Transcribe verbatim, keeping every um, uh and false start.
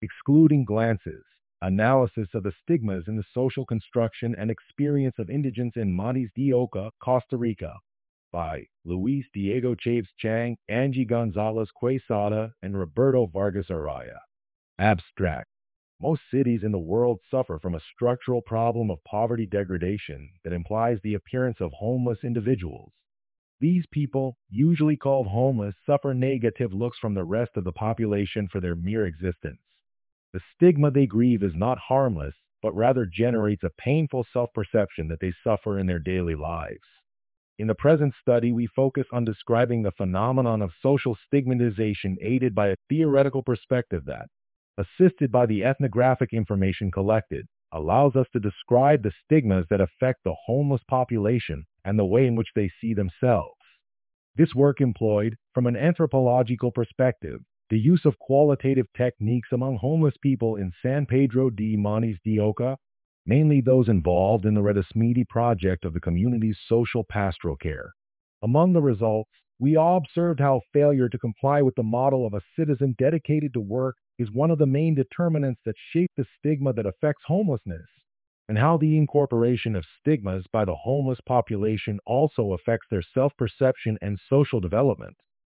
Excluding Glances, Analysis of the Stigmas in the Social Construction and Experience of Indigents in Montes de Oca, Costa Rica, by Luis Diego Chaves Chang, Angie Gonzalez Quesada, and Roberto Vargas Araya. Abstract. Most cities in the world suffer from a structural problem of poverty degradation that implies the appearance of homeless individuals. These people, usually called homeless, suffer negative looks from the rest of the population for their mere existence. The stigma they grieve is not harmless, but rather generates a painful self-perception that they suffer in their daily lives. In the present study, we focus on describing the phenomenon of social stigmatization aided by a theoretical perspective that, assisted by the ethnographic information collected, allows us to describe the stigmas that affect the homeless population and the way in which they see themselves. This work employed, from an anthropological perspective, the use of qualitative techniques among homeless people in San Pedro de Montes de Oca, mainly those involved in the Redesmedi project of the community's social pastoral care. Among the results, we all observed how failure to comply with the model of a citizen dedicated to work is one of the main determinants that shape the stigma that affects homelessness, and how the incorporation of stigmas by the homeless population also affects their self-perception and social development.